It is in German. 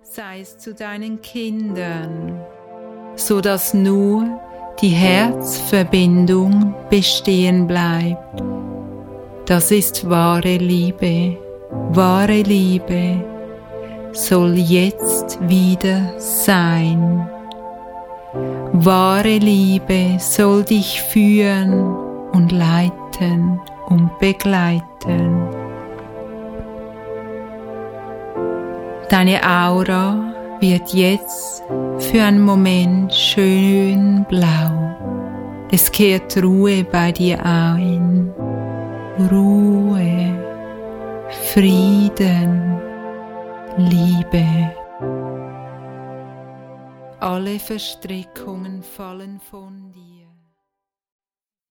sei es zu deinen Kindern, so dass nur die Herzverbindung bestehen bleibt. Das ist wahre Liebe. Wahre Liebe soll jetzt wieder sein. Wahre Liebe soll dich führen und leiten und begleiten. Deine Aura wird jetzt für einen Moment schön blau. Es kehrt Ruhe bei dir ein. Ruhe, Frieden, Liebe. Alle Verstrickungen fallen von dir.